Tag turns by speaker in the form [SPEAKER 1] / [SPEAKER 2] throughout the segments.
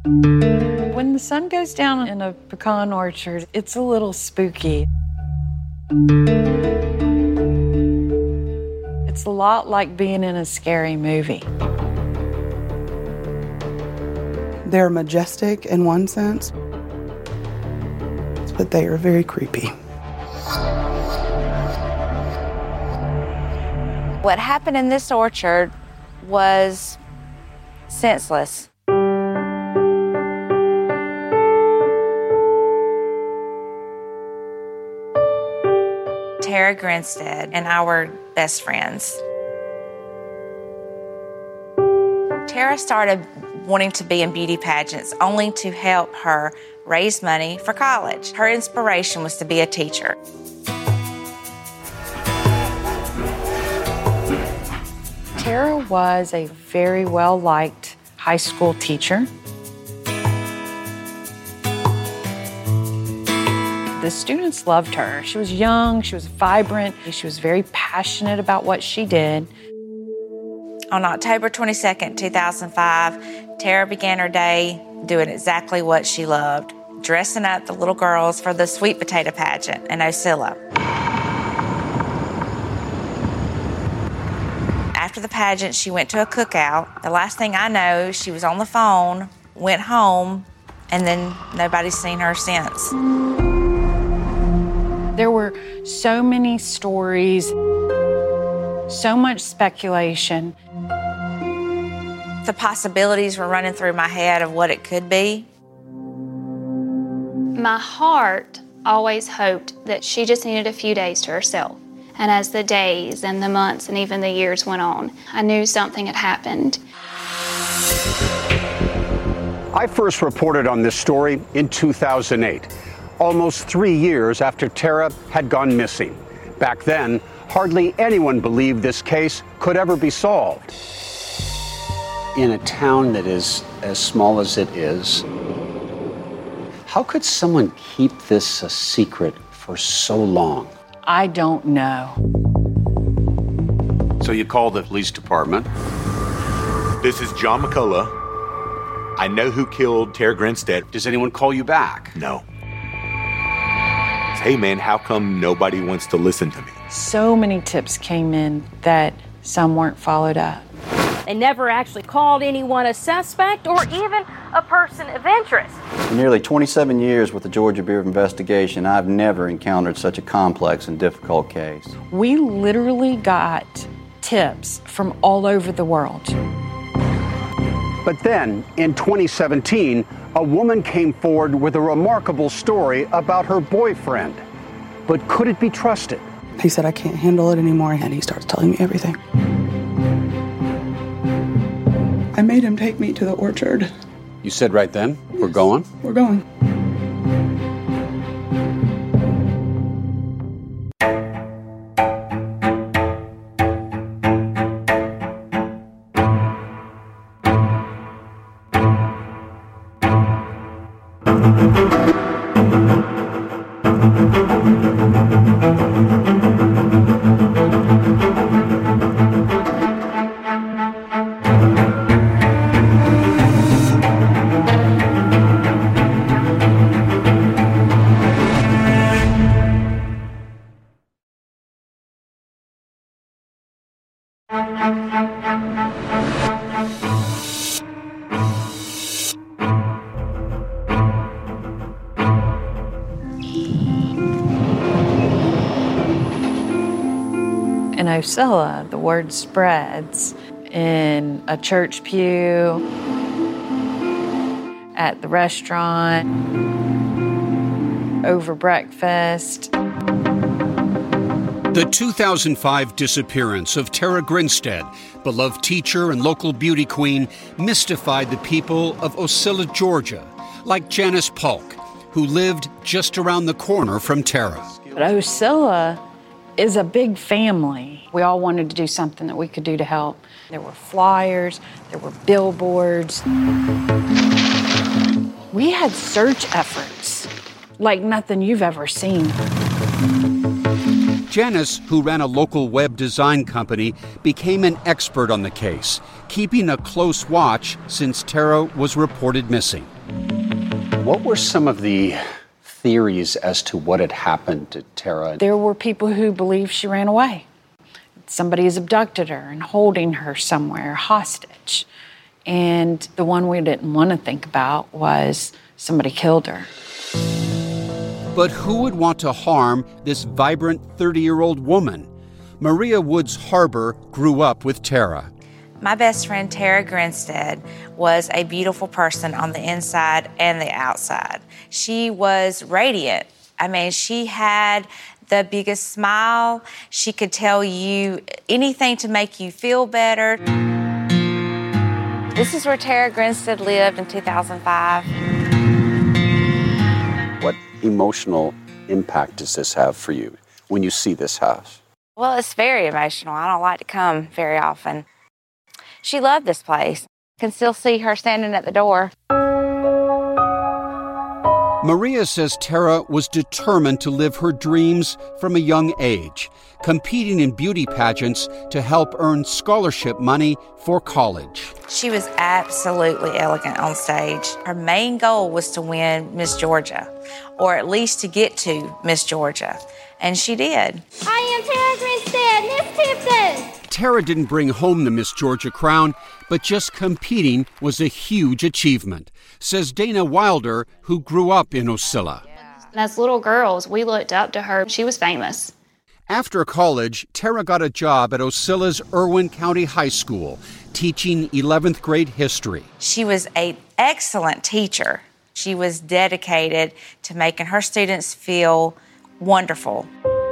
[SPEAKER 1] When the sun goes down in a pecan orchard, it's a little spooky. It's a lot like being in a scary movie.
[SPEAKER 2] They're majestic in one sense, but they are very creepy.
[SPEAKER 3] What happened in this orchard was senseless. Tara Grinstead and I were best friends. Tara started wanting to be in beauty pageants only to help her raise money for college. Her inspiration was to be a teacher.
[SPEAKER 1] Tara was a very well-liked high school teacher. The students loved her. She was young, she was vibrant, she was very passionate about what she did.
[SPEAKER 3] On October 22nd, 2005, Tara began her day doing exactly what she loved, dressing up the little girls for the sweet potato pageant in Ocilla. After the pageant, she went to a cookout. The last thing I know, she was on the phone, went home, and then nobody's seen her since.
[SPEAKER 1] There were so many stories, so much speculation.
[SPEAKER 3] The possibilities were running through my head of what it could be.
[SPEAKER 4] My heart always hoped that she just needed a few days to herself. And as the days and the months and even the years went on, I knew something had happened.
[SPEAKER 5] I first reported on this story in 2008, almost 3 years after Tara had gone missing. Back then, hardly anyone believed this case could ever be solved.
[SPEAKER 6] In a town that is as small as it is, how could someone keep this a secret for so long?
[SPEAKER 1] I don't know.
[SPEAKER 6] So you called the police department.
[SPEAKER 7] This is John McCullough. I know who killed Tara Grinstead.
[SPEAKER 6] Does anyone call you back?
[SPEAKER 7] No. Hey man, how come nobody wants to listen to me?
[SPEAKER 1] So many tips came in that some weren't followed up.
[SPEAKER 8] They never actually called anyone a suspect or even a person of interest.
[SPEAKER 9] In nearly 27 years with the Georgia Bureau of Investigation, I've never encountered such a complex and difficult case.
[SPEAKER 1] We literally got tips from all over the world.
[SPEAKER 5] But then, in 2017, a woman came forward with a remarkable story about her boyfriend. But could it be trusted?
[SPEAKER 2] He said, I can't handle it anymore, and he starts telling me everything. I made him take me to the orchard.
[SPEAKER 6] You said right then, we're going?
[SPEAKER 2] We're going.
[SPEAKER 1] In Ocilla, the word spreads in a church pew, at the restaurant, over breakfast.
[SPEAKER 10] The 2005 disappearance of Tara Grinstead, beloved teacher and local beauty queen, mystified the people of Ocilla, Georgia, like Janice Polk, who lived just around the corner from Tara.
[SPEAKER 1] But Ocilla is a big family. We all wanted to do something that we could do to help. There were flyers, there were billboards. We had search efforts like nothing you've ever seen.
[SPEAKER 10] Janice, who ran a local web design company, became an expert on the case, keeping a close watch since Tara was reported missing.
[SPEAKER 6] What were some of the theories as to what had happened to Tara?
[SPEAKER 1] There were people who believed she ran away. Somebody has abducted her and holding her somewhere hostage. And the one we didn't want to think about was somebody killed her.
[SPEAKER 10] But who would want to harm this vibrant 30-year-old woman? Maria Woods Harbor grew up with Tara.
[SPEAKER 3] My best friend, Tara Grinstead, was a beautiful person on the inside and the outside. She was radiant. I mean, she had the biggest smile. She could tell you anything to make you feel better. This is where Tara Grinstead lived in 2005.
[SPEAKER 6] What emotional impact does this have for you when you see this house?
[SPEAKER 3] Well, it's very emotional. I don't like to come very often. She loved this place. I can still see her standing at the door.
[SPEAKER 10] Maria says Tara was determined to live her dreams from a young age, competing in beauty pageants to help earn scholarship money for college.
[SPEAKER 3] She was absolutely elegant on stage. Her main goal was to win Miss Georgia, or at least to get to Miss Georgia, and she did.
[SPEAKER 8] I am Tara Grinstead, Miss Tipton.
[SPEAKER 10] Tara didn't bring home the Miss Georgia crown, but just competing was a huge achievement, says Dana Wilder, who grew up in Ocilla.
[SPEAKER 4] And as little girls, we looked up to her. She was famous.
[SPEAKER 10] After college, Tara got a job at Ocilla's Irwin County High School, teaching 11th grade history.
[SPEAKER 3] She was an excellent teacher. She was dedicated to making her students feel wonderful.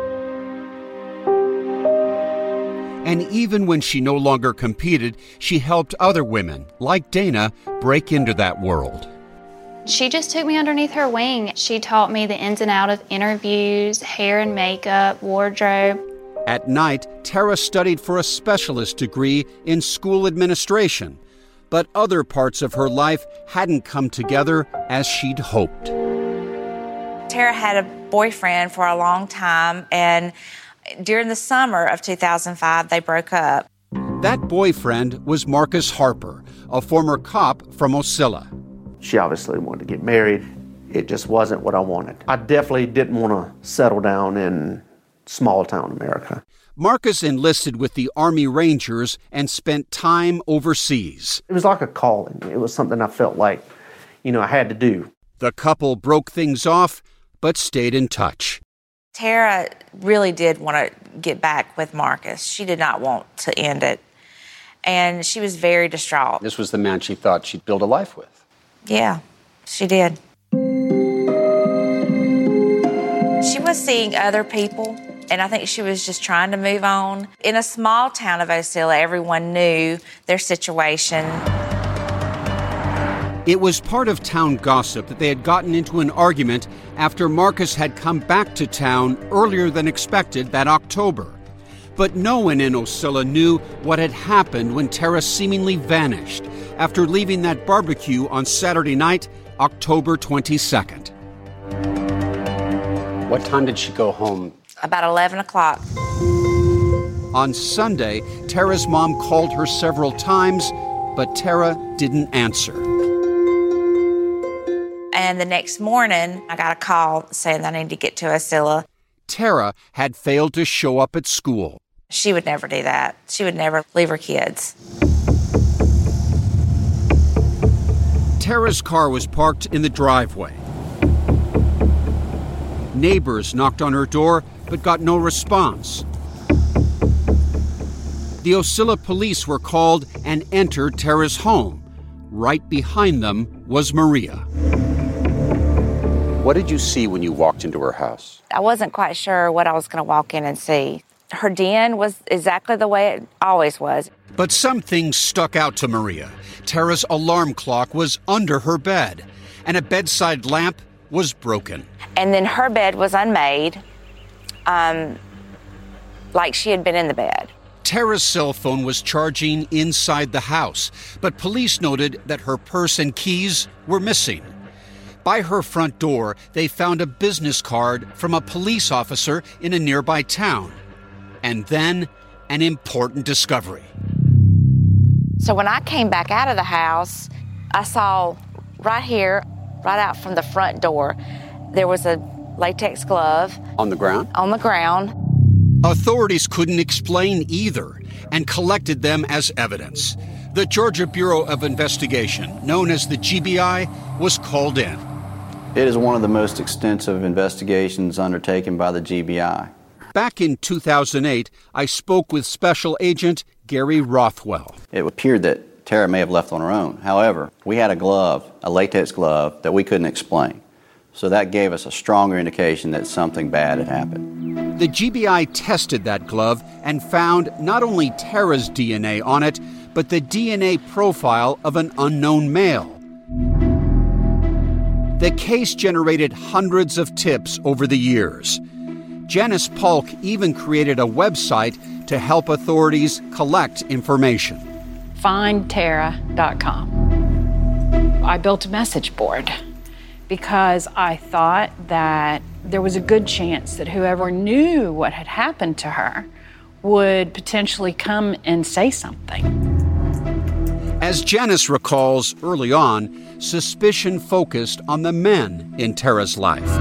[SPEAKER 10] And even when she no longer competed, she helped other women, like Dana, break into that world.
[SPEAKER 4] She just took me underneath her wing. She taught me the ins and outs of interviews, hair and makeup, wardrobe.
[SPEAKER 10] At night, Tara studied for a specialist degree in school administration, but other parts of her life hadn't come together as she'd hoped.
[SPEAKER 3] Tara had a boyfriend for a long time, and during the summer of 2005, they broke up.
[SPEAKER 10] That boyfriend was Marcus Harper, a former cop from Ocilla.
[SPEAKER 11] She obviously wanted to get married. It just wasn't what I wanted. I definitely didn't want to settle down in small town America.
[SPEAKER 10] Marcus enlisted with the Army Rangers and spent time overseas.
[SPEAKER 11] It was like a calling. It was something I felt like, I had to do.
[SPEAKER 10] The couple broke things off, but stayed in touch.
[SPEAKER 3] Tara really did want to get back with Marcus. She did not want to end it. And she was very distraught.
[SPEAKER 6] This was the man she thought she'd build a life with.
[SPEAKER 3] Yeah, she did. She was seeing other people, and I think she was just trying to move on. In a small town of Ocilla, everyone knew their situation.
[SPEAKER 10] It was part of town gossip that they had gotten into an argument after Marcus had come back to town earlier than expected that October. But no one in Ocilla knew what had happened when Tara seemingly vanished after leaving that barbecue on Saturday night, October 22nd.
[SPEAKER 6] What time did she go home?
[SPEAKER 3] About 11 o'clock.
[SPEAKER 10] On Sunday, Tara's mom called her several times, but Tara didn't answer.
[SPEAKER 3] And the next morning, I got a call saying that I needed to get to Ocilla.
[SPEAKER 10] Tara had failed to show up at school.
[SPEAKER 3] She would never do that. She would never leave her kids.
[SPEAKER 10] Tara's car was parked in the driveway. Neighbors knocked on her door, but got no response. The Ocilla police were called and entered Tara's home. Right behind them was Maria.
[SPEAKER 6] What did you see when you walked into her house?
[SPEAKER 3] I wasn't quite sure what I was going to walk in and see. Her den was exactly the way it always was.
[SPEAKER 10] But some things stuck out to Maria. Tara's alarm clock was under her bed, and a bedside lamp was broken.
[SPEAKER 3] And then her bed was unmade, like she had been in the bed.
[SPEAKER 10] Tara's cell phone was charging inside the house, but police noted that her purse and keys were missing. By her front door, they found a business card from a police officer in a nearby town. And then, an important discovery.
[SPEAKER 3] So when I came back out of the house, I saw right here, right out from the front door, there was a latex glove.
[SPEAKER 6] On the ground?
[SPEAKER 3] On the ground.
[SPEAKER 10] Authorities couldn't explain either and collected them as evidence. The Georgia Bureau of Investigation, known as the GBI, was called in.
[SPEAKER 9] It is one of the most extensive investigations undertaken by the GBI.
[SPEAKER 10] Back in 2008, I spoke with Special Agent Gary Rothwell.
[SPEAKER 9] It appeared that Tara may have left on her own. However, we had a glove, a latex glove, that we couldn't explain. So that gave us a stronger indication that something bad had happened.
[SPEAKER 10] The GBI tested that glove and found not only Tara's DNA on it, but the DNA profile of an unknown male. The case generated hundreds of tips over the years. Janice Polk even created a website to help authorities collect information.
[SPEAKER 1] FindTara.com. I built a message board because I thought that there was a good chance that whoever knew what had happened to her would potentially come and say something.
[SPEAKER 10] As Janice recalls early on, suspicion focused on the men in Tara's life.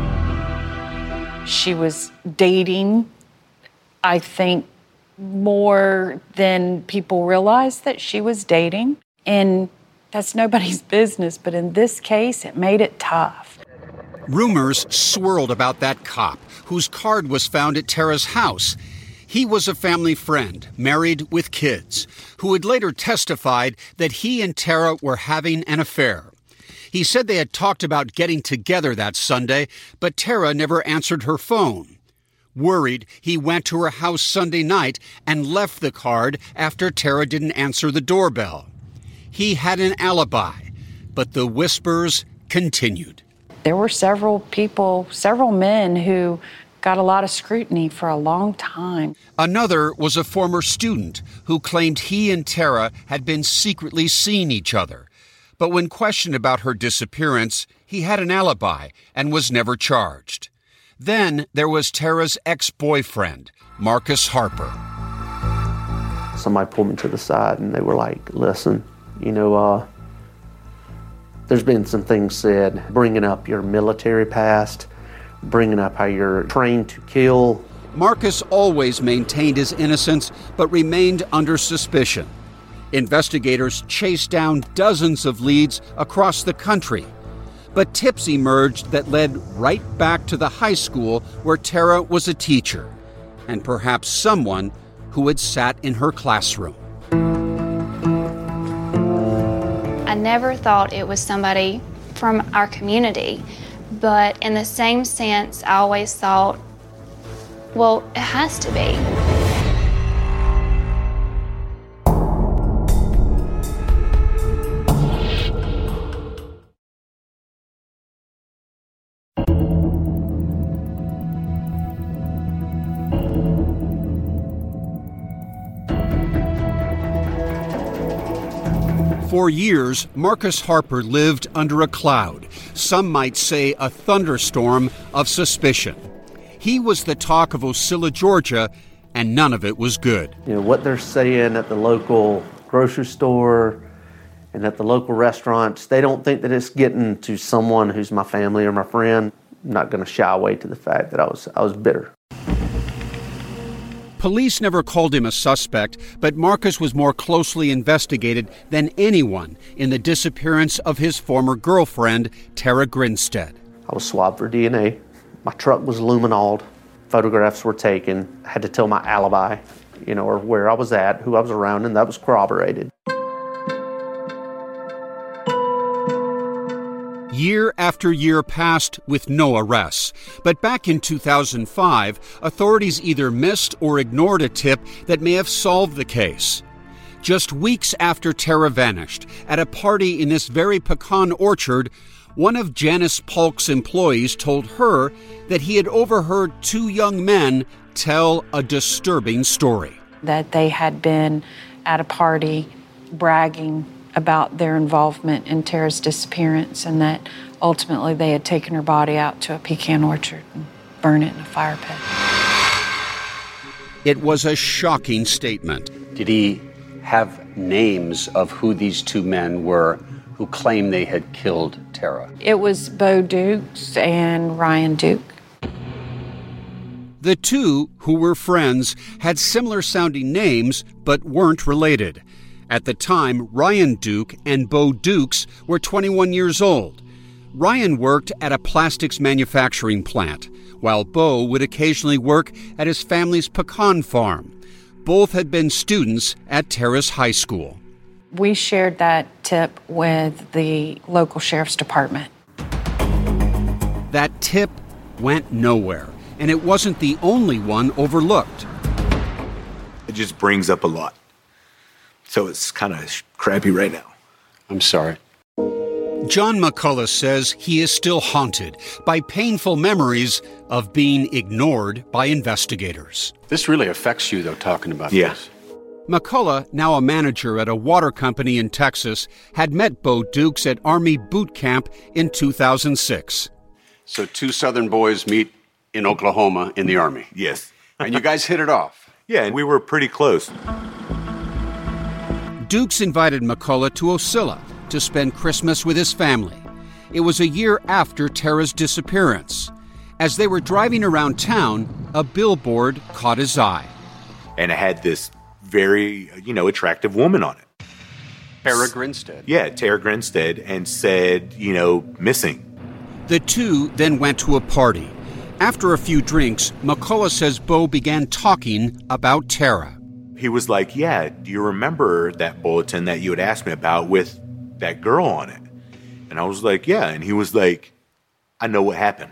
[SPEAKER 1] She was dating, I think, more than people realized that she was dating. And that's nobody's business, but in this case, it made it tough.
[SPEAKER 10] Rumors swirled about that cop whose card was found at Tara's house. He was a family friend, married with kids, who had later testified that he and Tara were having an affair. He said they had talked about getting together that Sunday, but Tara never answered her phone. Worried, he went to her house Sunday night and left the card after Tara didn't answer the doorbell. He had an alibi, but the whispers continued.
[SPEAKER 1] There were several people, several men who got a lot of scrutiny for a long time.
[SPEAKER 10] Another was a former student who claimed he and Tara had been secretly seeing each other. But when questioned about her disappearance, he had an alibi and was never charged. Then there was Tara's ex-boyfriend, Marcus Harper.
[SPEAKER 11] Somebody pulled me to the side and they were like, listen, there's been some things said, bringing up your military past, bringing up how you're trained to kill.
[SPEAKER 10] Marcus always maintained his innocence, but remained under suspicion. Investigators chased down dozens of leads across the country. But tips emerged that led right back to the high school where Tara was a teacher, and perhaps someone who had sat in her classroom.
[SPEAKER 4] I never thought it was somebody from our community, but in the same sense, I always thought, well, it has to be.
[SPEAKER 10] For years, Marcus Harper lived under a cloud, some might say a thunderstorm of suspicion. He was the talk of Ocilla, Georgia, and none of it was good.
[SPEAKER 11] What they're saying at the local grocery store and at the local restaurants, they don't think that it's getting to someone who's my family or my friend. I'm not going to shy away to the fact that I was bitter.
[SPEAKER 10] Police never called him a suspect, but Marcus was more closely investigated than anyone in the disappearance of his former girlfriend, Tara Grinstead.
[SPEAKER 11] I was swabbed for DNA. My truck was luminoled. Photographs were taken. I had to tell my alibi, or where I was at, who I was around, and that was corroborated.
[SPEAKER 10] Year after year passed with no arrests. But back in 2005, authorities either missed or ignored a tip that may have solved the case. Just weeks after Tara vanished, at a party in this very pecan orchard, one of Janice Polk's employees told her that he had overheard two young men tell a disturbing story.
[SPEAKER 1] That they had been at a party bragging about their involvement in Tara's disappearance, and that ultimately they had taken her body out to a pecan orchard and burned it in a fire pit.
[SPEAKER 10] It was a shocking statement.
[SPEAKER 5] Did he have names of who these two men were who claimed they had killed Tara?
[SPEAKER 1] It was Bo Dukes and Ryan Duke.
[SPEAKER 10] The two, who were friends, had similar-sounding names but weren't related. At the time, Ryan Duke and Bo Dukes were 21 years old. Ryan worked at a plastics manufacturing plant, while Bo would occasionally work at his family's pecan farm. Both had been students at Tara's high school.
[SPEAKER 1] We shared that tip with the local sheriff's department.
[SPEAKER 10] That tip went nowhere, and it wasn't the only one overlooked.
[SPEAKER 7] It just brings up a lot. So it's kind of crappy right now.
[SPEAKER 5] I'm sorry.
[SPEAKER 10] John McCullough says he is still haunted by painful memories of being ignored by investigators.
[SPEAKER 5] This really affects you, though, talking about this.
[SPEAKER 10] McCullough, now a manager at a water company in Texas, had met Bo Dukes at Army boot camp in 2006.
[SPEAKER 5] So two Southern boys meet in Oklahoma in the Army.
[SPEAKER 7] Yes.
[SPEAKER 5] And you guys hit it off.
[SPEAKER 7] Yeah, and we were pretty close.
[SPEAKER 10] Dukes invited McCullough to Ocilla to spend Christmas with his family. It was a year after Tara's disappearance. As they were driving around town, a billboard caught his eye.
[SPEAKER 7] And it had this very, attractive woman on it.
[SPEAKER 5] Tara Grinstead.
[SPEAKER 7] Yeah, Tara Grinstead, and said, missing.
[SPEAKER 10] The two then went to a party. After a few drinks, McCullough says Bo began talking about Tara.
[SPEAKER 7] He was like, yeah, do you remember that bulletin that you had asked me about with that girl on it? And I was like, yeah. And he was like, I know what happened.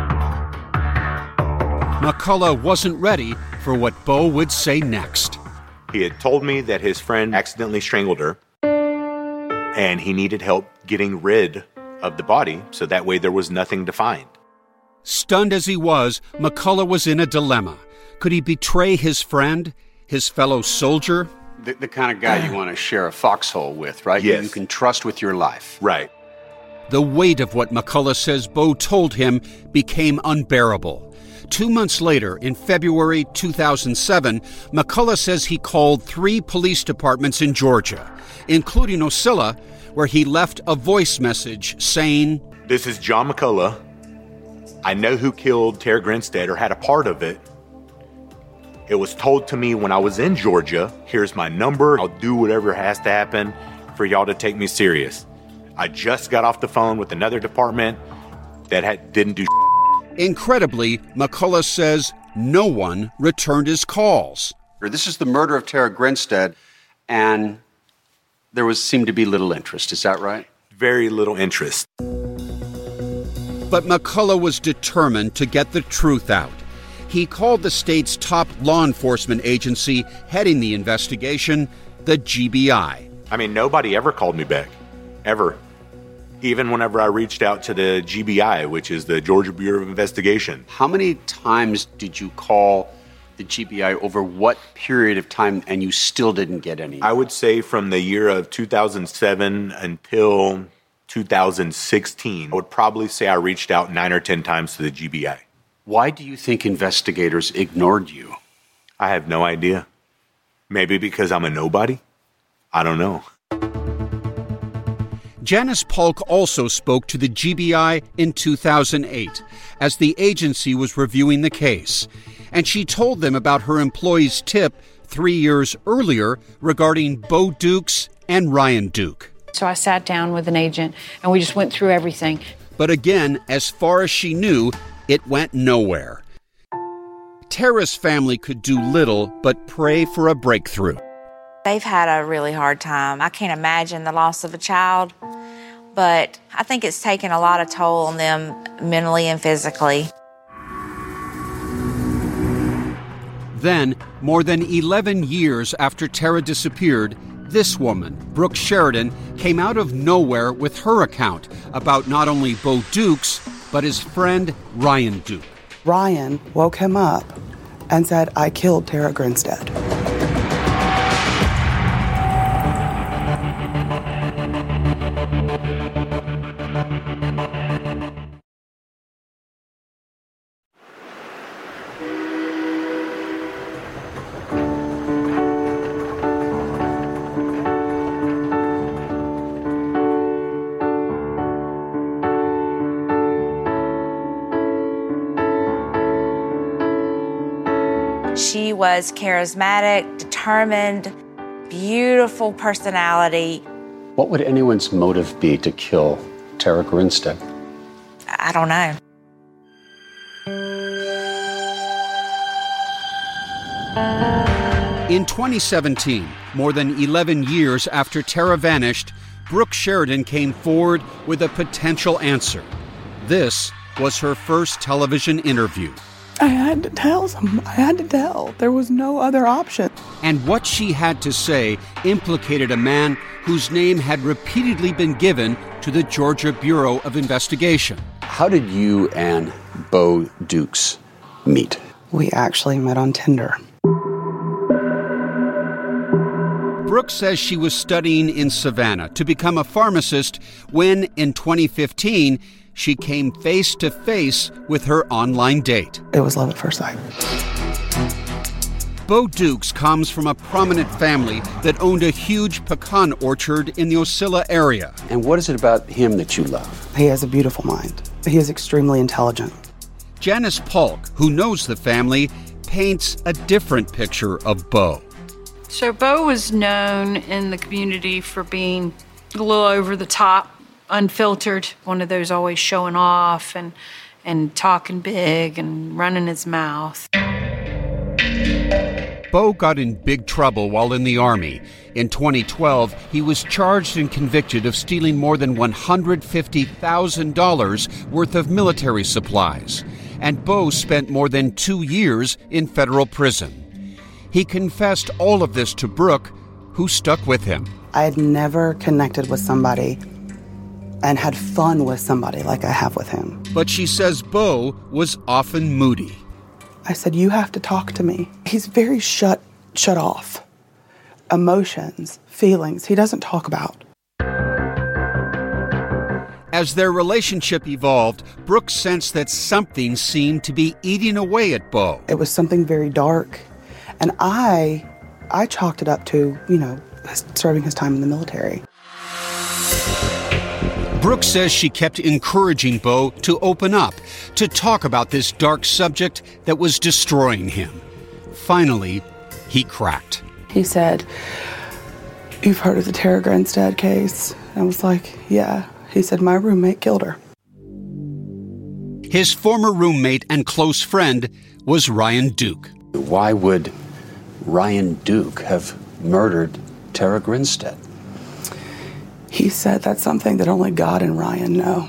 [SPEAKER 10] McCullough wasn't ready for what Bo would say next.
[SPEAKER 7] He had told me that his friend accidentally strangled her, and he needed help getting rid of the body, so that way there was nothing to find.
[SPEAKER 10] Stunned as he was, McCullough was in a dilemma. Could he betray his friend, his fellow soldier?
[SPEAKER 5] The kind of guy you want to share a foxhole with, right?
[SPEAKER 7] Yes.
[SPEAKER 5] You can trust with your life.
[SPEAKER 7] Right.
[SPEAKER 10] The weight of what McCullough says Bo told him became unbearable. 2 months later, in February 2007, McCullough says he called 3 police departments in Georgia, including Ocilla, where he left a voice message saying,
[SPEAKER 7] "This is John McCullough. I know who killed Tara Grinstead or had a part of it. It was told to me when I was in Georgia. Here's my number. I'll do whatever has to happen for y'all to take me serious. I just got off the phone with another department that didn't do."
[SPEAKER 10] Incredibly, McCullough says no one returned his calls.
[SPEAKER 5] This is the murder of Tara Grinstead, and there seemed to be little interest. Is that right?
[SPEAKER 7] Very little interest.
[SPEAKER 10] But McCullough was determined to get the truth out. He called the state's top law enforcement agency heading the investigation, the GBI.
[SPEAKER 7] I mean, nobody ever called me back. Ever. Even whenever I reached out to the GBI, which is the Georgia Bureau of Investigation.
[SPEAKER 5] How many times did you call the GBI over what period of time, and you still didn't get any?
[SPEAKER 7] I would say from the year of 2007 until 2016, I would probably say I reached out 9 or 10 times to the GBI.
[SPEAKER 5] Why do you think investigators ignored you?
[SPEAKER 7] I have no idea. Maybe because I'm a nobody? I don't know.
[SPEAKER 10] Janice Polk also spoke to the GBI in 2008 as the agency was reviewing the case, and she told them about her employee's tip 3 years earlier regarding Bo Dukes and Ryan Duke.
[SPEAKER 1] So I sat down with an agent and we just went through everything.
[SPEAKER 10] But again, as far as she knew, it went nowhere. Tara's family could do little but pray for a breakthrough.
[SPEAKER 3] They've had a really hard time. I can't imagine the loss of a child, but I think it's taken a lot of toll on them mentally and physically.
[SPEAKER 10] Then, more than 11 years after Tara disappeared, this woman, Brooke Sheridan, came out of nowhere with her account about not only Bo Dukes, but his friend Ryan Duke.
[SPEAKER 2] Ryan woke him up and said, "I killed Tara Grinstead."
[SPEAKER 3] She was charismatic, determined, beautiful personality.
[SPEAKER 6] What would anyone's motive be to kill Tara Grinstead?
[SPEAKER 3] I don't know.
[SPEAKER 10] In 2017, more than 11 years after Tara vanished, Brooke Sheridan came forward with a potential answer. This was her first television interview.
[SPEAKER 2] I had to tell them. I had to tell. There was no other option.
[SPEAKER 10] And what she had to say implicated a man whose name had repeatedly been given to the Georgia Bureau of Investigation.
[SPEAKER 6] How did you and Bo Dukes meet?
[SPEAKER 2] We actually met on Tinder.
[SPEAKER 10] Brooke says she was studying in Savannah to become a pharmacist when, in 2015, she came face to face with her online date.
[SPEAKER 2] It was love at first sight.
[SPEAKER 10] Bo Dukes comes from a prominent family that owned a huge pecan orchard in the Ocilla area.
[SPEAKER 6] And what is it about him that you love?
[SPEAKER 2] He has a beautiful mind. He is extremely intelligent.
[SPEAKER 10] Janice Polk, who knows the family, paints a different picture of Bo.
[SPEAKER 1] So Bo was known in the community for being a little over the top, unfiltered, one of those always showing off and talking big and running his mouth.
[SPEAKER 10] Bo got in big trouble while in the Army. In 2012, he was charged and convicted of stealing more than $150,000 worth of military supplies. And Bo spent more than 2 years in federal prison. He confessed all of this to Brooke, who stuck with him.
[SPEAKER 2] I had never connected with somebody and had fun with somebody like I have with him.
[SPEAKER 10] But she says Bo was often moody.
[SPEAKER 2] I said, you have to talk to me. He's very shut off. Emotions, feelings, he doesn't talk about.
[SPEAKER 10] As their relationship evolved, Brooke sensed that something seemed to be eating away at Bo.
[SPEAKER 2] It was something very dark. And I chalked it up to, serving his time in the military.
[SPEAKER 10] Brooke says she kept encouraging Bo to open up, to talk about this dark subject that was destroying him. Finally, he cracked.
[SPEAKER 2] He said, "You've heard of the Tara Grinstead case?" I was like, "Yeah." He said, "My roommate killed her."
[SPEAKER 10] His former roommate and close friend was Ryan Duke.
[SPEAKER 6] Why would Ryan Duke have murdered Tara Grinstead?
[SPEAKER 2] He said that's something that only God and Ryan know.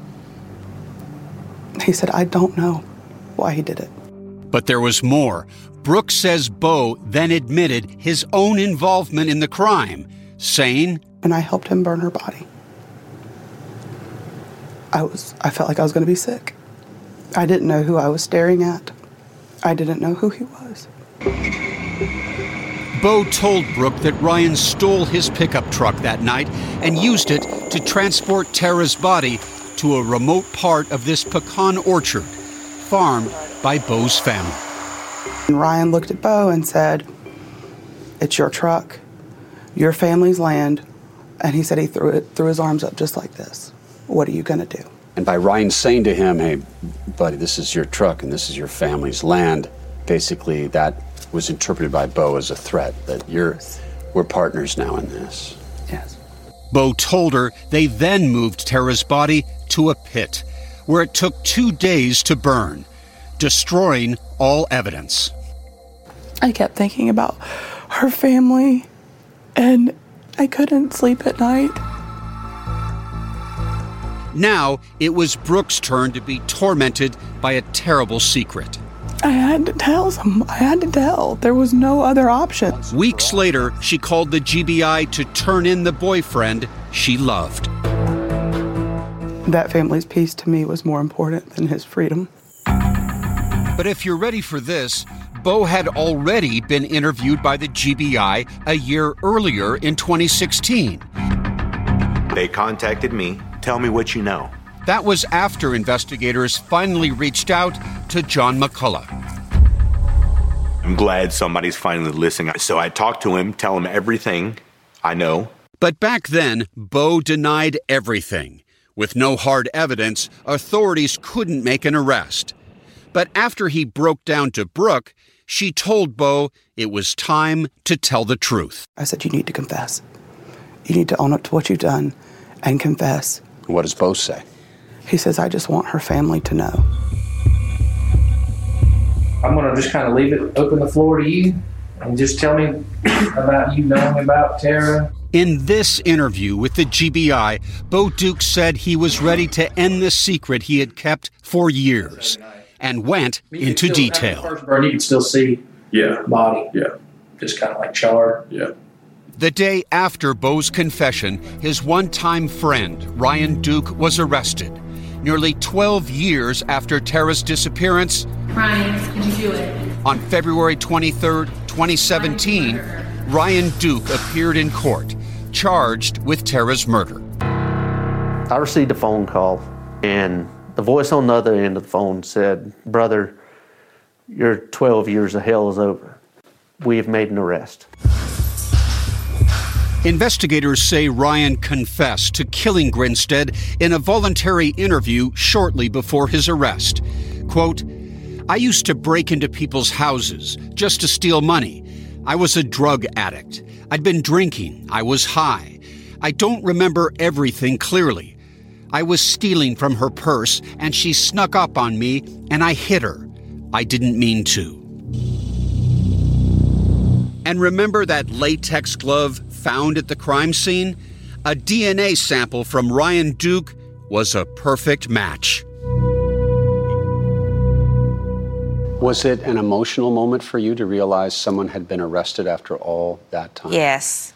[SPEAKER 2] He said, I don't know why he did it.
[SPEAKER 10] But there was more. Brooke says Bo then admitted his own involvement in the crime, saying,
[SPEAKER 2] "And I helped him burn her body. I felt like I was going to be sick. I didn't know who I was staring at. I didn't know who he was."
[SPEAKER 10] Bo told Brooke that Ryan stole his pickup truck that night and used it to transport Tara's body to a remote part of this pecan orchard, farmed by Bo's family.
[SPEAKER 2] And Ryan looked at Bo and said, "It's your truck, your family's land." And he said he threw his arms up just like this. "What are you going to do?"
[SPEAKER 6] And by Ryan saying to him, "Hey, buddy, this is your truck and this is your family's land," basically that was interpreted by Bo as a threat that we're partners now in this.
[SPEAKER 2] Yes.
[SPEAKER 10] Bo told her they then moved Tara's body to a pit where it took 2 days to burn, destroying all evidence.
[SPEAKER 2] I kept thinking about her family and I couldn't sleep at night.
[SPEAKER 10] Now it was Brooke's turn to be tormented by a terrible secret.
[SPEAKER 2] I had to tell them. I had to tell. There was no other option.
[SPEAKER 10] Weeks later, she called the GBI to turn in the boyfriend she loved.
[SPEAKER 2] That family's peace to me was more important than his freedom.
[SPEAKER 10] But if you're ready for this, Bo had already been interviewed by the GBI a year earlier in 2016.
[SPEAKER 7] They contacted me Tell me what you know.
[SPEAKER 10] That was after investigators finally reached out to John McCullough.
[SPEAKER 7] I'm glad somebody's finally listening. So I talked to him, tell him everything I know.
[SPEAKER 10] But back then, Bo denied everything. With no hard evidence, authorities couldn't make an arrest. But after he broke down to Brooke, she told Bo it was time to tell the truth.
[SPEAKER 2] I said, you need to confess. You need to own up to what you've done and confess.
[SPEAKER 6] What does Bo say?
[SPEAKER 2] He says, I just want her family to know.
[SPEAKER 12] I'm going to just kind of leave it, open the floor to you, and just tell me about you knowing about Tara.
[SPEAKER 10] In this interview with the GBI, Bo Dukes said he was ready to end the secret he had kept for years and went into detail.
[SPEAKER 12] First burn, you could still see the body. Yeah. Just kind of like charred.
[SPEAKER 10] Yeah. The day after Bo's confession, his one-time friend, Ryan Duke, was arrested. Nearly 12 years after Tara's disappearance,
[SPEAKER 13] Ryan, could you do it?
[SPEAKER 10] On February 23, 2017, Ryan Duke appeared in court, charged with Tara's murder.
[SPEAKER 11] I received a phone call, and the voice on the other end of the phone said, brother, your 12 years of hell is over. We have made an arrest.
[SPEAKER 10] Investigators say Ryan confessed to killing Grinstead in a voluntary interview shortly before his arrest. Quote, I used to break into people's houses just to steal money. I was a drug addict. I'd been drinking. I was high. I don't remember everything clearly. I was stealing from her purse, and she snuck up on me, and I hit her. I didn't mean to. And remember that latex glove found at the crime scene? A DNA sample from Ryan Duke was a perfect match.
[SPEAKER 6] Was it an emotional moment for you to realize someone had been arrested after all that time?
[SPEAKER 3] Yes.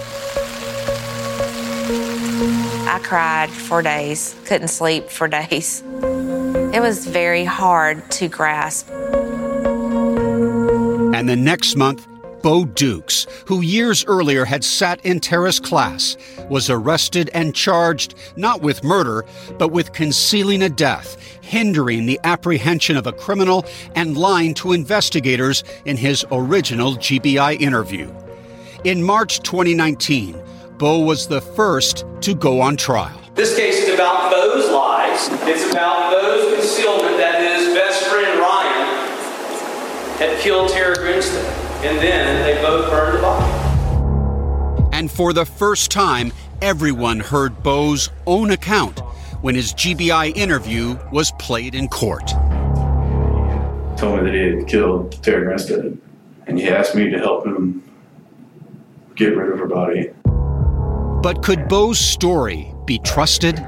[SPEAKER 3] I cried for days, couldn't sleep for days. It was very hard to grasp.
[SPEAKER 10] And the next month, Bo Dukes, who years earlier had sat in Tara's class, was arrested and charged not with murder, but with concealing a death, hindering the apprehension of a criminal, and lying to investigators in his original GBI interview. In March 2019, Bo was the first to go on trial.
[SPEAKER 14] This case is about Bo's lies. It's about Bo's concealment that his best friend Ryan had killed Tara Grinstead. And then they both burned the body.
[SPEAKER 10] And for the first time, everyone heard Bo's own account when his GBI interview was played in court.
[SPEAKER 15] Told me that he had killed Tara Grinstead, and he asked me to help him get rid of her body.
[SPEAKER 10] But could Bo's story be trusted?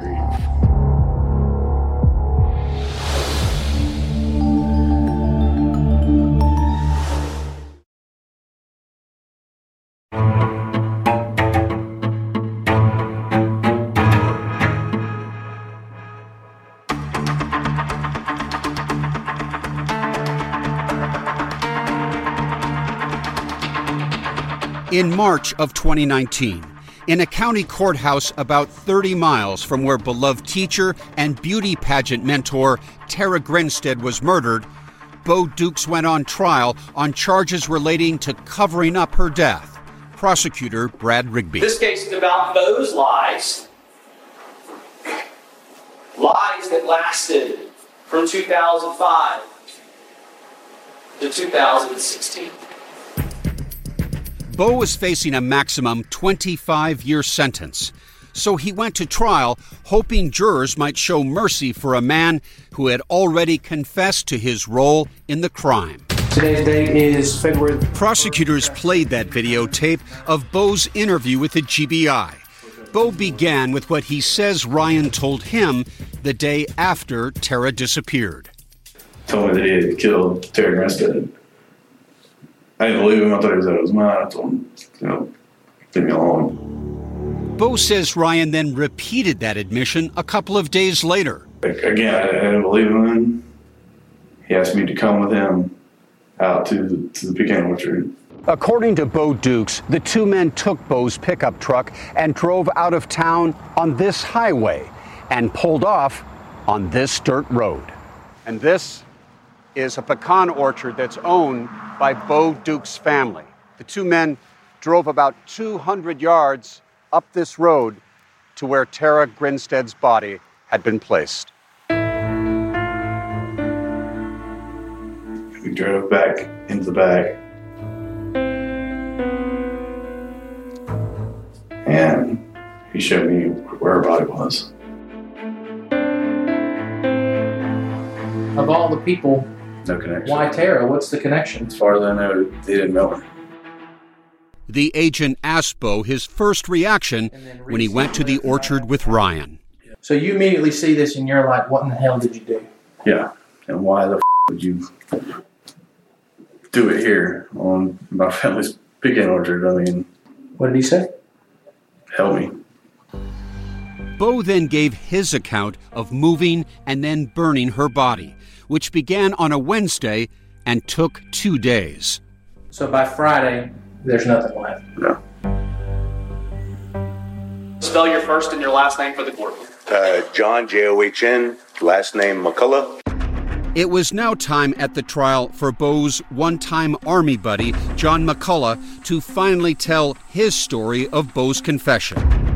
[SPEAKER 10] In March of 2019, in a county courthouse about 30 miles from where beloved teacher and beauty pageant mentor Tara Grinstead was murdered, Bo Dukes went on trial on charges relating to covering up her death. Prosecutor Brad Rigby.
[SPEAKER 14] This case is about Bo's lies. Lies that lasted from 2005 to 2016.
[SPEAKER 10] Bo was facing a maximum 25-year sentence, so he went to trial hoping jurors might show mercy for a man who had already confessed to his role in the crime.
[SPEAKER 12] Today's date is February.
[SPEAKER 10] Prosecutors played that videotape of Bo's interview with the GBI. Bo began with what he says Ryan told him the day after Tara disappeared.
[SPEAKER 15] Told me that he had killed Tara Grinstead. I didn't believe him. I thought he was out of his mind. I told him, leave me alone.
[SPEAKER 10] Bo says Ryan then repeated that admission a couple of days later.
[SPEAKER 15] Again, I didn't believe him. He asked me to come with him out to the pecan orchard.
[SPEAKER 5] According to Bo Dukes, the two men took Bo's pickup truck and drove out of town on this highway. and pulled off on this dirt road. And this is a pecan orchard that's owned by Bo Duke's family. The two men drove about 200 yards up this road to where Tara Grinstead's body had been placed.
[SPEAKER 15] We drove back into the back. And he showed me where her body was.
[SPEAKER 12] Of all the people,
[SPEAKER 15] no connection.
[SPEAKER 12] Why Tara? What's the connection?
[SPEAKER 15] As far as I know, they didn't know her.
[SPEAKER 10] The agent asked Bo his first reaction when he went to the orchard with Ryan.
[SPEAKER 12] So you immediately see this and you're like, what in the hell did you do?
[SPEAKER 15] Yeah, and why the would you do it here on my family's pecan orchard? I mean,
[SPEAKER 12] what did he say?
[SPEAKER 15] Help me.
[SPEAKER 10] Bo then gave his account of moving and then burning her body, which began on a Wednesday and took 2 days.
[SPEAKER 12] So by Friday, there's nothing left.
[SPEAKER 15] No.
[SPEAKER 14] Spell your first and your last name for the court.
[SPEAKER 7] John, John, last name McCullough.
[SPEAKER 10] It was now time at the trial for Bo's one-time Army buddy, John McCullough, to finally tell his story of Bo's confession.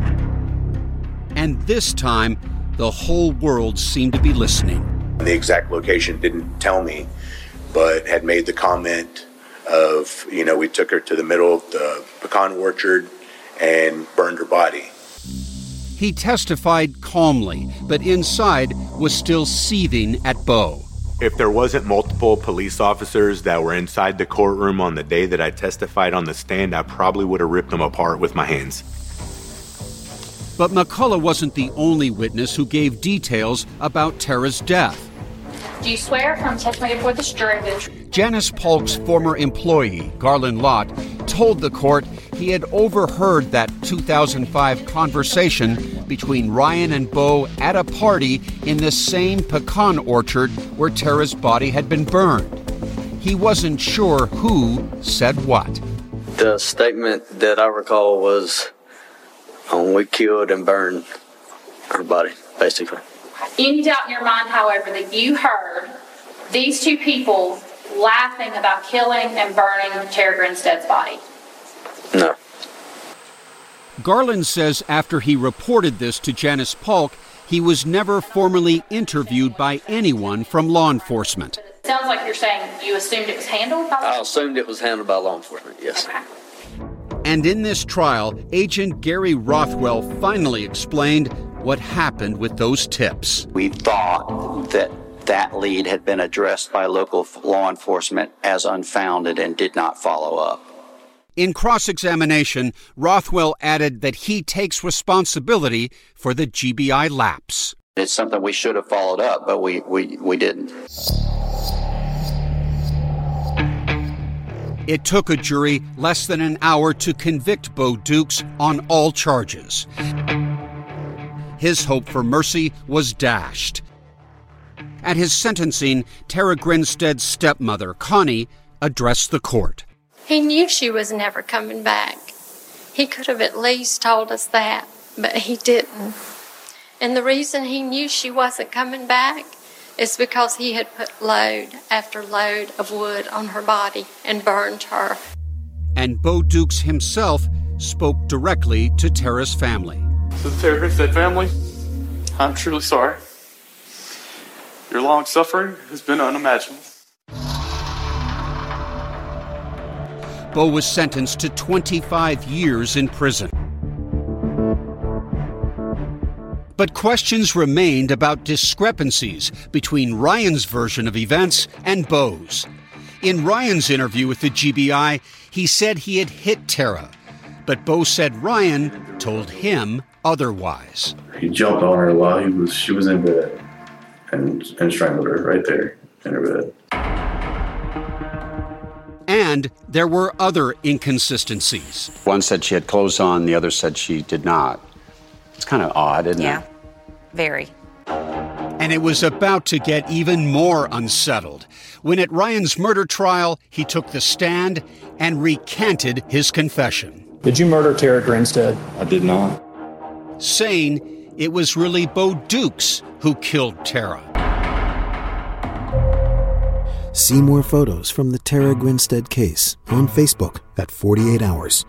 [SPEAKER 10] And this time, the whole world seemed to be listening.
[SPEAKER 7] The exact location didn't tell me, but had made the comment of, we took her to the middle of the pecan orchard and burned her body.
[SPEAKER 10] He testified calmly, but inside was still seething at Bo.
[SPEAKER 7] If there wasn't multiple police officers that were inside the courtroom on the day that I testified on the stand, I probably would have ripped them apart with my hands.
[SPEAKER 10] But McCullough wasn't the only witness who gave details about Tara's death.
[SPEAKER 13] Do you swear from testimony before this jury that
[SPEAKER 10] Janice Polk's former employee, Garland Lott, told the court he had overheard that 2005 conversation between Ryan and Bo at a party in the same pecan orchard where Tara's body had been burned. He wasn't sure who said what.
[SPEAKER 16] The statement that I recall was, we killed and burned her body, basically.
[SPEAKER 13] any doubt in your mind, however, that you heard these two people laughing about killing and burning Tara Grinstead's body?
[SPEAKER 16] No.
[SPEAKER 10] Garland says after he reported this to Janice Polk, he was never formally interviewed by anyone from law enforcement.
[SPEAKER 13] It sounds like you're saying you assumed it was handled by
[SPEAKER 16] I assumed it was handled by law enforcement, yes.
[SPEAKER 13] Okay.
[SPEAKER 10] And in this trial, Agent Gary Rothwell finally explained what happened with those tips.
[SPEAKER 9] We thought that lead had been addressed by local law enforcement as unfounded and did not follow up.
[SPEAKER 10] In cross-examination, Rothwell added that he takes responsibility for the GBI lapse.
[SPEAKER 9] It's something we should have followed up, but we didn't.
[SPEAKER 10] It took a jury less than an hour to convict Bo Dukes on all charges. His hope for mercy was dashed. At his sentencing, Tara Grinstead's stepmother, Connie, addressed the court.
[SPEAKER 17] He knew she was never coming back. He could have at least told us that, but he didn't. And the reason he knew she wasn't coming back is because he had put load after load of wood on her body and burned her.
[SPEAKER 10] And Bo Dukes himself spoke directly to Tara's family.
[SPEAKER 18] To the Tara Grinstead family, I'm truly sorry. Your long suffering has been unimaginable.
[SPEAKER 10] Bo was sentenced to 25 years in prison. But questions remained about discrepancies between Ryan's version of events and Bo's. In Ryan's interview with the GBI, he said he had hit Tara, but Bo said Ryan told him otherwise.
[SPEAKER 15] He jumped on her while she was in bed and strangled her right there in her bed.
[SPEAKER 10] And there were other inconsistencies.
[SPEAKER 6] One said she had clothes on, the other said she did not. It's kind of odd, isn't it?
[SPEAKER 3] Yeah, very.
[SPEAKER 10] And it was about to get even more unsettled when at Ryan's murder trial, he took the stand and recanted his confession.
[SPEAKER 19] Did you murder Tara Grinstead?
[SPEAKER 15] I did not.
[SPEAKER 10] Saying it was really Bo Dukes who killed Tara.
[SPEAKER 19] See more photos from the Tara Grinstead case on Facebook at 48 Hours.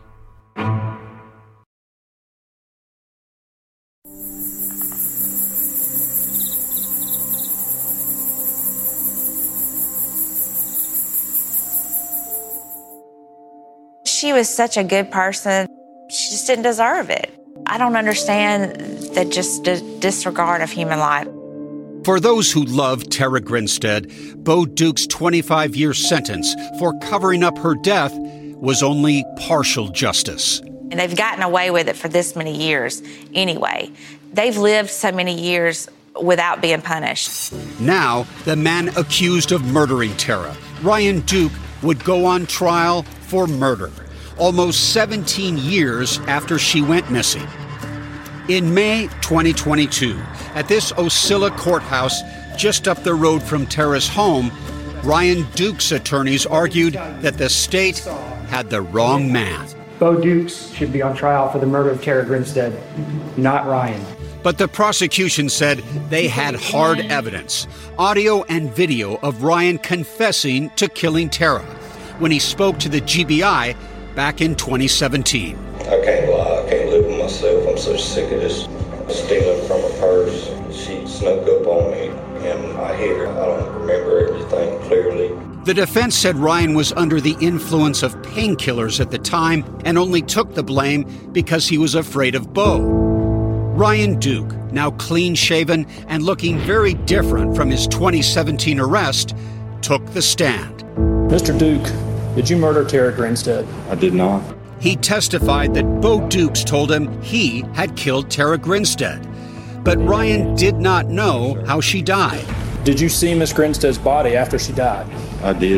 [SPEAKER 3] She was such a good person. She just didn't deserve it. I don't understand the disregard of human life.
[SPEAKER 10] For those who love Tara Grinstead, Bo Dukes' 25-year sentence for covering up her death was only partial justice.
[SPEAKER 3] And they've gotten away with it for this many years anyway. They've lived so many years without being punished.
[SPEAKER 10] Now, the man accused of murdering Tara, Ryan Duke, would go on trial for murder, almost 17 years after she went missing. In May 2022, at this Ocilla courthouse just up the road from Tara's home, Ryan Duke's attorneys argued that the state had the wrong man.
[SPEAKER 20] Bo Dukes should be on trial for the murder of Tara Grinstead, not Ryan.
[SPEAKER 10] But the prosecution said they had hard evidence, audio and video of Ryan confessing to killing Tara when he spoke to the GBI back in 2017.
[SPEAKER 21] I can't lie, I can't live with myself. I'm so sick of this stealing from her purse. She snuck up on me and I hit her. I don't remember everything clearly.
[SPEAKER 10] The defense said Ryan was under the influence of painkillers at the time and only took the blame because he was afraid of Bo. Ryan Duke, now clean-shaven and looking very different from his 2017 arrest, took the stand.
[SPEAKER 20] Mr. Duke, did you murder Tara Grinstead?
[SPEAKER 15] I did not.
[SPEAKER 10] He testified that Bo Dukes told him he had killed Tara Grinstead, but Ryan did not know how she died.
[SPEAKER 20] Did you see Miss Grinstead's body after she died?
[SPEAKER 15] I did.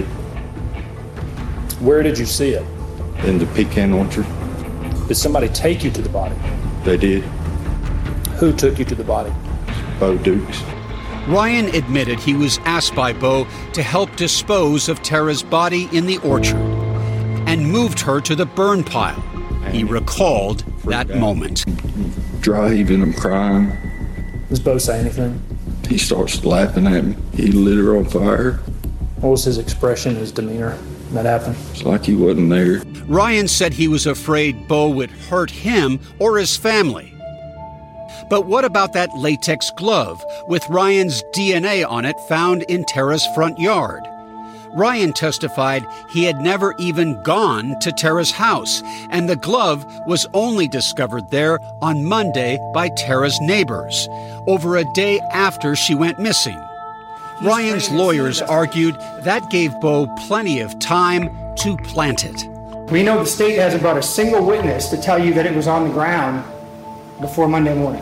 [SPEAKER 20] Where did you see it?
[SPEAKER 15] In the pecan orchard.
[SPEAKER 20] Did somebody take you to the body?
[SPEAKER 15] They did.
[SPEAKER 20] Who took you to the body?
[SPEAKER 15] Bo Dukes.
[SPEAKER 10] Ryan admitted he was asked by Bo to help dispose of Tara's body in the orchard and moved her to the burn pile. He recalled that moment.
[SPEAKER 15] Dry heaving, I'm crying.
[SPEAKER 20] Does Bo say anything?
[SPEAKER 15] He starts laughing at me. He lit her on fire.
[SPEAKER 20] What was his expression, his demeanor when that happened?
[SPEAKER 15] It's like he wasn't there.
[SPEAKER 10] Ryan said he was afraid Bo would hurt him or his family. But what about that latex glove with Ryan's DNA on it found in Tara's front yard? Ryan testified he had never even gone to Tara's house, and the glove was only discovered there on Monday by Tara's neighbors, over a day after she went missing. Ryan's lawyers argued that gave Bo plenty of time to plant it.
[SPEAKER 20] We know the state hasn't brought a single witness to tell you that it was on the ground before Monday morning.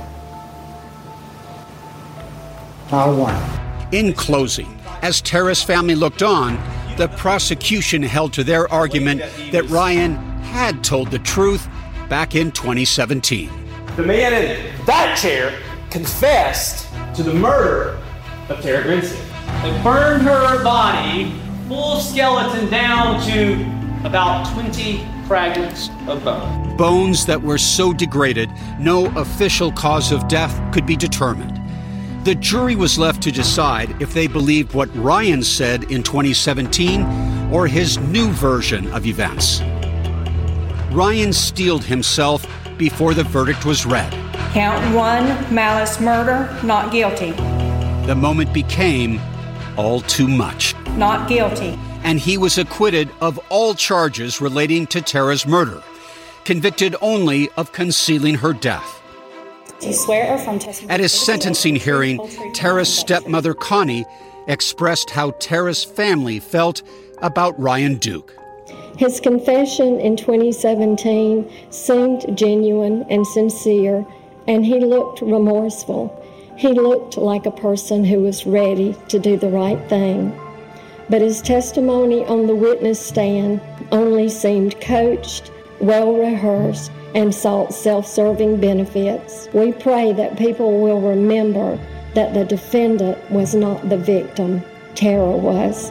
[SPEAKER 20] Not one.
[SPEAKER 10] In closing, as Tara's family looked on, the prosecution held to their argument that Ryan had told the truth back in 2017.
[SPEAKER 20] The man in that chair confessed to the murder of Tara Grinstead.
[SPEAKER 14] They burned her body, full skeleton, down to about 20 fragments of bone.
[SPEAKER 10] Bones that were so degraded, no official cause of death could be determined. The jury was left to decide if they believed what Ryan said in 2017 or his new version of events. Ryan steeled himself before the verdict was read.
[SPEAKER 22] Count 1, malice murder, not guilty.
[SPEAKER 10] The moment became all too much.
[SPEAKER 22] Not guilty.
[SPEAKER 10] And he was acquitted of all charges relating to Tara's murder, convicted only of concealing her death.
[SPEAKER 22] Do you swear from testimony?
[SPEAKER 10] At his sentencing hearing, Tara's stepmother, Connie, expressed how Tara's family felt about Ryan Duke.
[SPEAKER 17] His confession in 2017 seemed genuine and sincere, and he looked remorseful. He looked like a person who was ready to do the right thing. But his testimony on the witness stand only seemed coached, well-rehearsed, and sought self-serving benefits. We pray that people will remember that the defendant was not the victim. Tara was.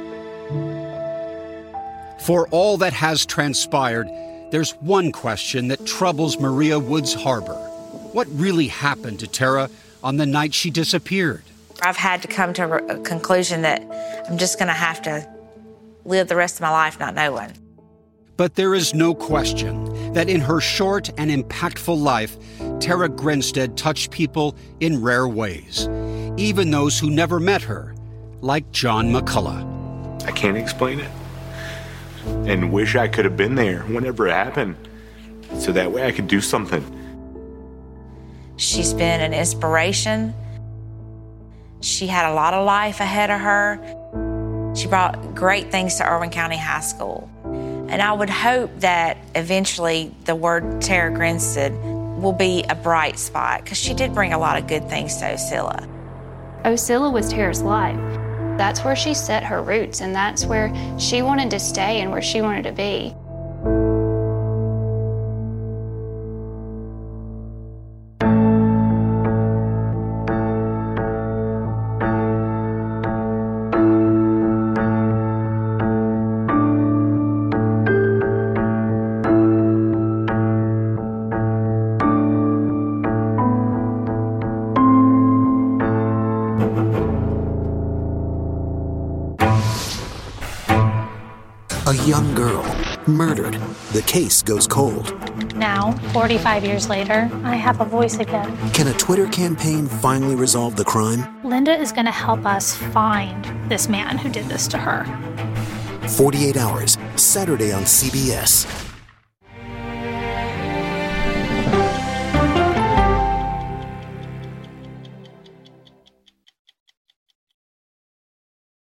[SPEAKER 10] For all that has transpired, there's one question that troubles Maria Woods Harbor. What really happened to Tara on the night she disappeared?
[SPEAKER 3] I've had to come to a conclusion that I'm just going to have to live the rest of my life not knowing.
[SPEAKER 10] But there is no question that in her short and impactful life, Tara Grinstead touched people in rare ways, even those who never met her, like John McCullough.
[SPEAKER 7] I can't explain it. And wish I could have been there whenever it happened, so that way I could do something.
[SPEAKER 3] She's been an inspiration. She had a lot of life ahead of her. She brought great things to Irwin County High School. And I would hope that eventually the word Tara Grinstead will be a bright spot, because she did bring a lot of good things to Ocilla.
[SPEAKER 4] Ocilla was Tara's life. That's where she set her roots, and that's where she wanted to stay and where she wanted to be.
[SPEAKER 19] A young girl, murdered. The case goes cold.
[SPEAKER 8] Now, 45 years later, I have a voice again.
[SPEAKER 19] Can a Twitter campaign finally resolve the crime?
[SPEAKER 8] Linda is going to help us find this man who did this to her.
[SPEAKER 19] 48 Hours, Saturday on CBS.